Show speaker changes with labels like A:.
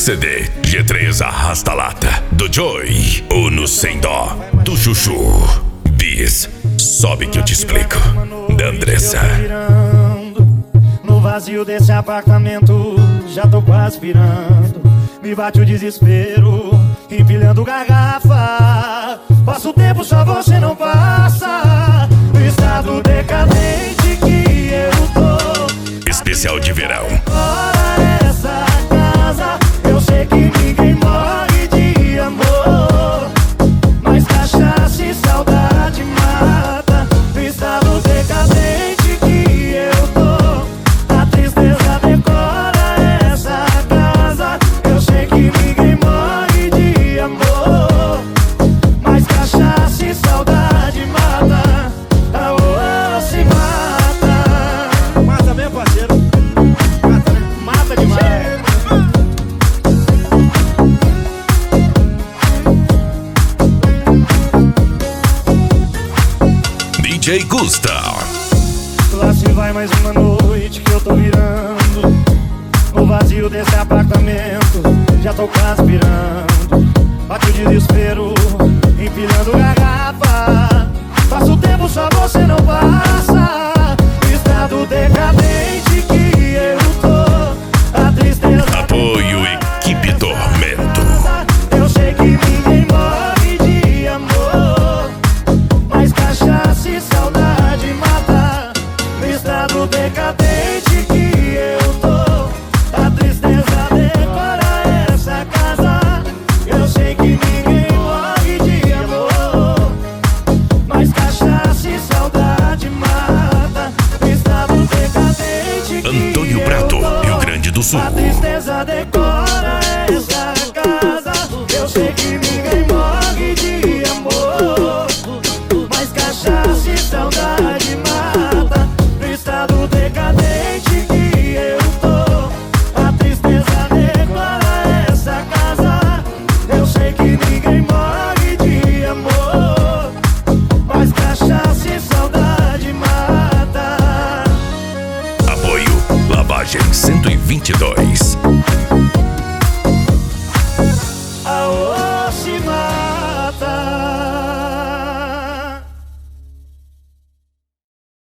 A: CD, G3 Arrasta Lata, do Joy, Uno Sem Dó, do Chuchu, Bis, Sobe que eu te explico, da Andressa.
B: No vazio desse apartamento, já tô quase pirando. Me bate o desespero, empilhando garrafa. Passa o tempo, só você não passa. No estado decadente que eu tô.
A: Especial de verão.
B: Fora essa casa, eu sei que ninguém morre de amor, mas cachaça e saudade mata. No estado decadente que eu tô, a tristeza decora essa casa. Eu sei que ninguém morre de amor, mas cachaça e saudade mata. Aô, se mata. Mata mesmo, parceiro. Mata, né? Mata demais.
A: DJ Gusta.
B: Lá se vai mais uma noite que eu tô virando. No vazio desse apartamento, já tô quase pirando. Bate o desespero, empilhando garrafa. Passa o tempo, só você não passa. No estado decadente que eu tô, a tristeza.
A: Apoio Equipe Tormento.
B: Eu sei que ninguém morre de amor, mas cachaça e saudade mata. No estado decadente que eu tô, a tristeza decora essa casa. Eu sei que ninguém morre de amor, mas cachaça e saudade mata. No estado decadente que
A: Antônio Prato, Rio Grande do Sul.
B: a tristeza decora essa casa. Eu sei que ninguém morre de amor, mas cachaça e saudade mata. No estado decadente que eu tô, a tristeza decora essa casa. Eu sei que ninguém morre de amor, mas cachaça e saudade mata.
A: Apoio Lavagem 122.